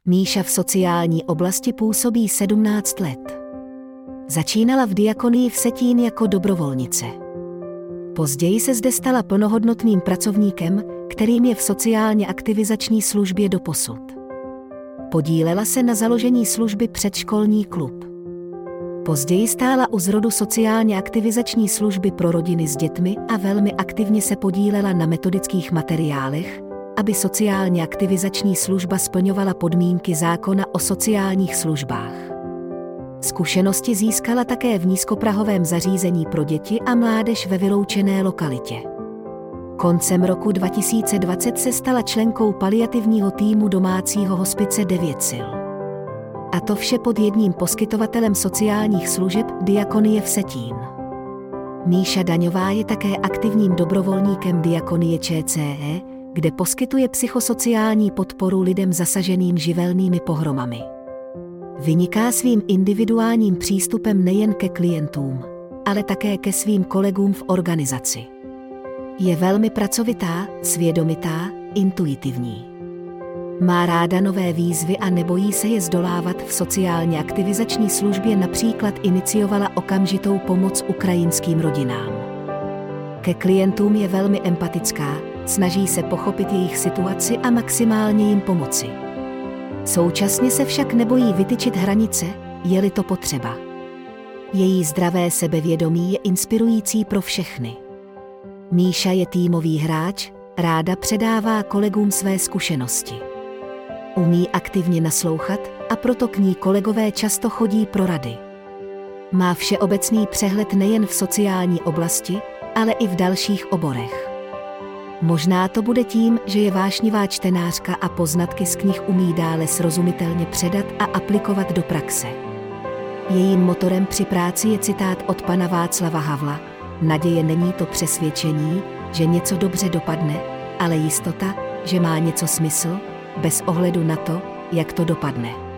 Míša v sociální oblasti působí 17 let. Začínala v diakonii v Vsetín jako dobrovolnice. Později se zde stala plnohodnotným pracovníkem, kterým je v sociálně aktivizační službě doposud. Podílela se na založení služby Předškolní klub. Později stála u zrodu sociálně aktivizační služby pro rodiny s dětmi a velmi aktivně se podílela na metodických materiálech, aby sociálně aktivizační služba splňovala podmínky zákona o sociálních službách. Zkušenosti získala také v nízkoprahovém zařízení pro děti a mládež ve vyloučené lokalitě. Koncem roku 2020 se stala členkou paliativního týmu domácího hospice 9 sil. A to vše pod jedním poskytovatelem sociálních služeb Diakonie Vsetín. Míša Daňová je také aktivním dobrovolníkem Diakonie ČCE, kde poskytuje psychosociální podporu lidem zasaženým živelnými pohromami. Vyniká svým individuálním přístupem nejen ke klientům, ale také ke svým kolegům v organizaci. Je velmi pracovitá, svědomitá, intuitivní. Má ráda nové výzvy a nebojí se je zdolávat. V sociálně aktivizační službě například iniciovala okamžitou pomoc ukrajinským rodinám. Ke klientům je velmi empatická, snaží se pochopit jejich situaci a maximálně jim pomoci. Současně se však nebojí vytyčit hranice, je-li to potřeba. Její zdravé sebevědomí je inspirující pro všechny. Míša je týmový hráč, ráda předává kolegům své zkušenosti. Umí aktivně naslouchat a proto k ní kolegové často chodí pro rady. Má všeobecný přehled nejen v sociální oblasti, ale i v dalších oborech. Možná to bude tím, že je vášnivá čtenářka a poznatky z knih umí dále srozumitelně předat a aplikovat do praxe. Jejím motorem při práci je citát od pana Václava Havla: naděje není to přesvědčení, že něco dobře dopadne, ale jistota, že má něco smysl, bez ohledu na to, jak to dopadne.